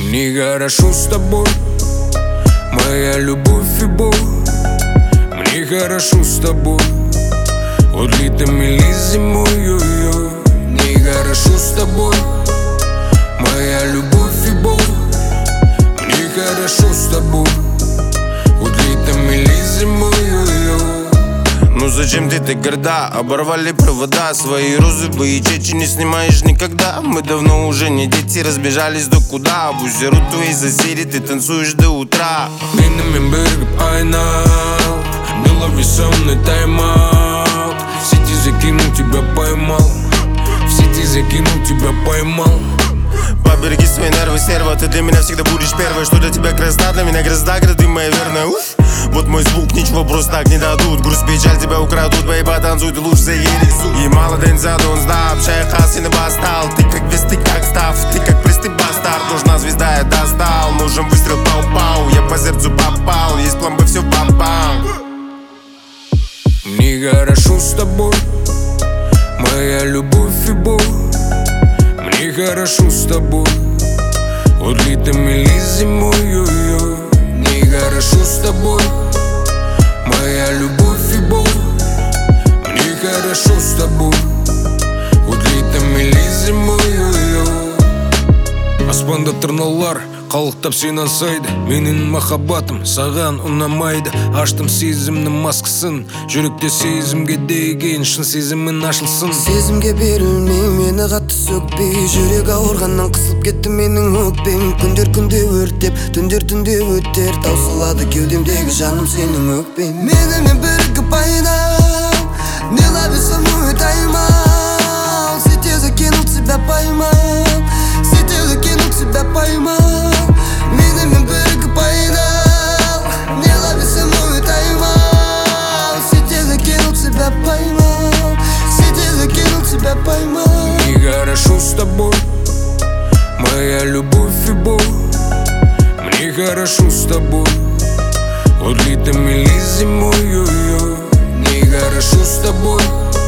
Мне хорошо с тобой, моя любовь и боль. Мне хорошо с тобой, вот летом или зимой. Мне хорошо с тобой, моя любовь и боль. Мне хорошо с тобой, вот летом или зимой. Ну зачем ты так горда? Оборвали провода, свои розы и чечи не снимаешь никогда. Мы давно уже не дети, разбежались до куда. Бузерут твои соседи, ты танцуешь до утра. Минами берег айнал, не лови со мной тайм-аут. В сети закинул, тебя поймал, в сети закинул, тебя поймал. Побереги свои нервы, стерва, ты для меня всегда будешь первой. Что для тебя красота, для меня грозда, ты моя верная. Уф. Вот мой звук, ничего просто так не дадут. Грусть, печаль тебя украдут, бэй, потанцуй, ты лучше заели суд. И мало день за дон сдап, шай хасин и бастал. Ты как вес, ты как став, ты как приз, ты бастард. Нужна звезда, я достал, нужен выстрел, пау-пау. Я по сердцу попал, есть план Б, все бам-бам. Мне хорошо с тобой, моя любовь и боль. Мне хорошо с тобой, вот летом или зимой. Мне хорошо с тобой, моя любовь и боль. Мне хорошо с тобой, вот летом или зимой. Аспанда тырналар, қалықтап сен аңсайды. Менің махаббатым саған ұнамайды. Аштым сезімнің маскасын, жүректе сезімге деген шын сезімін ашылсын. Сезімге берілмей, мені қатты сөкпей, жүрек ауырғаннан қысылып кетті менің өкпем. Күндер күнде өртеп, түндер түнде өтер, таусылады кеудемдегі жаным сенің өкпең. Менімен бірігіп айнал, не лови со мной тайм-аут. В сети закинул, тебя поймал, в сети закинул, тебя поймал. Менімен бірігіп айнал, не лови со мной тайм-аут. В сети закинул, тебя поймал, в сети закинул, тебя поймал. Мне хорошо с тобой, моя любовь и боль. Мне хорошо с тобой, вот летом или зимой. Мне хорошо с тобой,